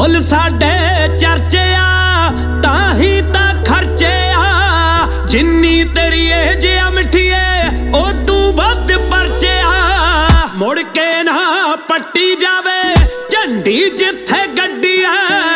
Full साडे चर्चे आ ताही तां खर्चे आ। जिन्नी तेरी एज आ मिठिए ओ तू वध परचे आ। मुड़ के ना पट्टी जावे झंडी जिथे गड्डी आ।